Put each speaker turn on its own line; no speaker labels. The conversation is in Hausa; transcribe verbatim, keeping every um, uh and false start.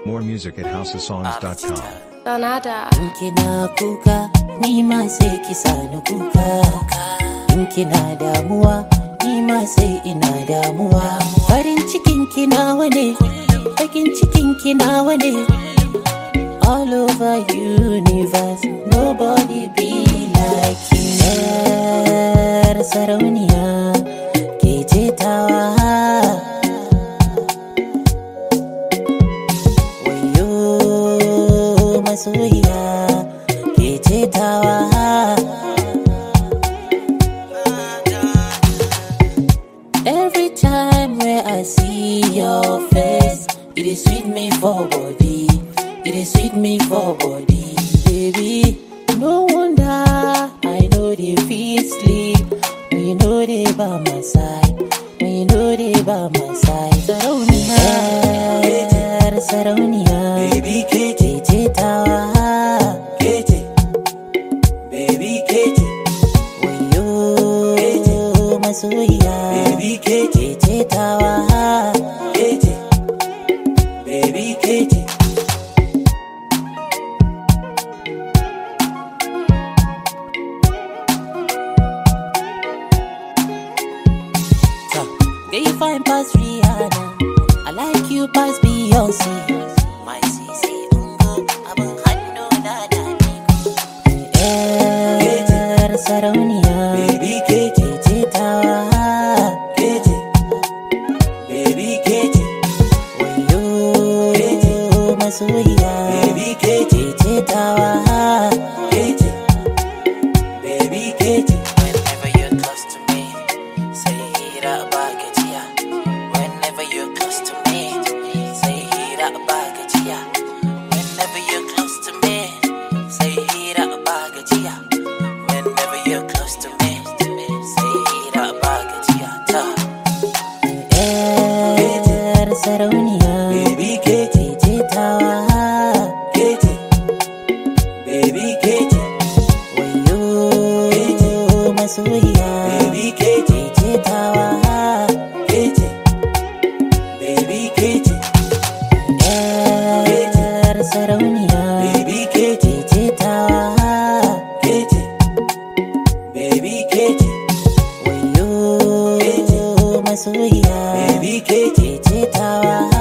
More music at house of songs dot com.
Donada.
In kina kuka, ni ma sai ki sani kuka. In kina damuwa, ni ma sai ina damuwa. Farin cikin kina wane, bakin cikin kina wane. All over universe, nobody be like you. Yar sarauniya, ke ce tawa. Masoyiya ke ce tawa. Every time where I see your face, it is sweet me for body, it is sweet me for body. Baby, no wonder I know they feel sleep. We know they by my side, we know they by my side. Sarauniya, sarauniya, baby ke ce tawa. Kece, baby kece. Wayo, kece, masoyiya, baby kece ce tawa. Kece, baby kece. Girl, you fine past Rihanna, I like you past Beyonce. My sisi ungo, abang hannu na da Yar sarauniya, baby kece ce tawa. Kece, baby kece. Wayo, kece, masoyiya, baby kece ce tawa. Kece, baby kece. Whenever you're close to me, say hira ba gajiya. Whenever you're close to me, say hira ba gajiya. Whenever you're close to me, say hira ba gajiya. Whenever you're close to me, say hira ba gajiya. Ta. Yar sarauniya, baby kece ce tawa. Kece, baby kece. Wayo, kece, masoyiya, baby kece ce tawa. Kece, baby kece. Yar sarauniya, baby kece ce tawa. Kece, baby kece. Wayo, kece, masoyiya, baby kece ce tawa.